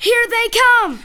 Here they come!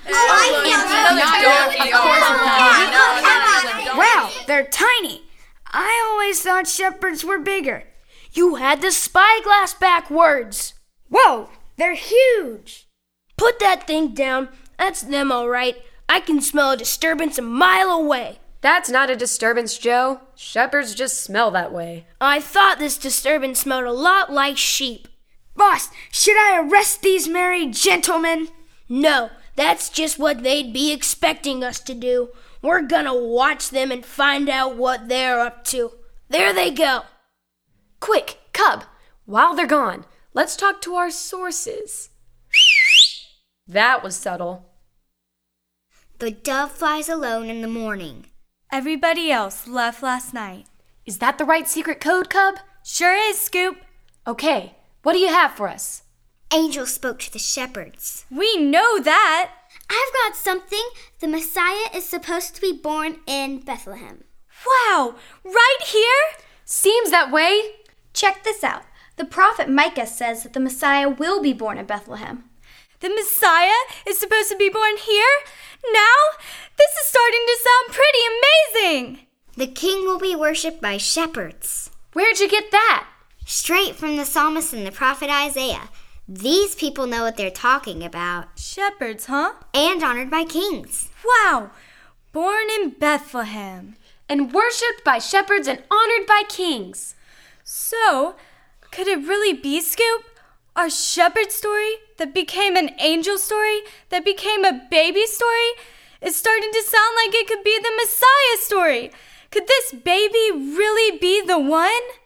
Wow, they're tiny. I always thought shepherds were bigger. You had the spyglass backwards. Whoa, they're huge. Put that thing down. That's them, all right. I can smell a disturbance a mile away. That's not a disturbance, Joe. Shepherds just smell that way. I thought this disturbance smelled a lot like sheep. Boss, should I arrest these merry gentlemen? No, that's just what they'd be expecting us to do. We're gonna watch them and find out what they're up to. There they go. Quick, Cub, while they're gone, let's talk to our sources. That was subtle. The dove flies alone in the morning. Everybody else left last night. Is that the right secret code, Cub? Sure is, Scoop. Okay, what do you have for us? Angel spoke to the shepherds. We know that. I've got something. The Messiah is supposed to be born in Bethlehem. Wow, right here? Seems that way. Check this out. The prophet Micah says that the Messiah will be born in Bethlehem. The Messiah is supposed to be born here? Now? This is starting to sound pretty amazing. The king will be worshipped by shepherds. Where'd you get that? Straight from the psalmist and the prophet Isaiah. These people know what they're talking about. Shepherds, huh? And honored by kings. Wow. Born in Bethlehem. And worshipped by shepherds and honored by kings. So, could it really be, Scoop? Our shepherd story that became an angel story that became a baby story is starting to sound like it could be the Messiah story. Could this baby really be the one?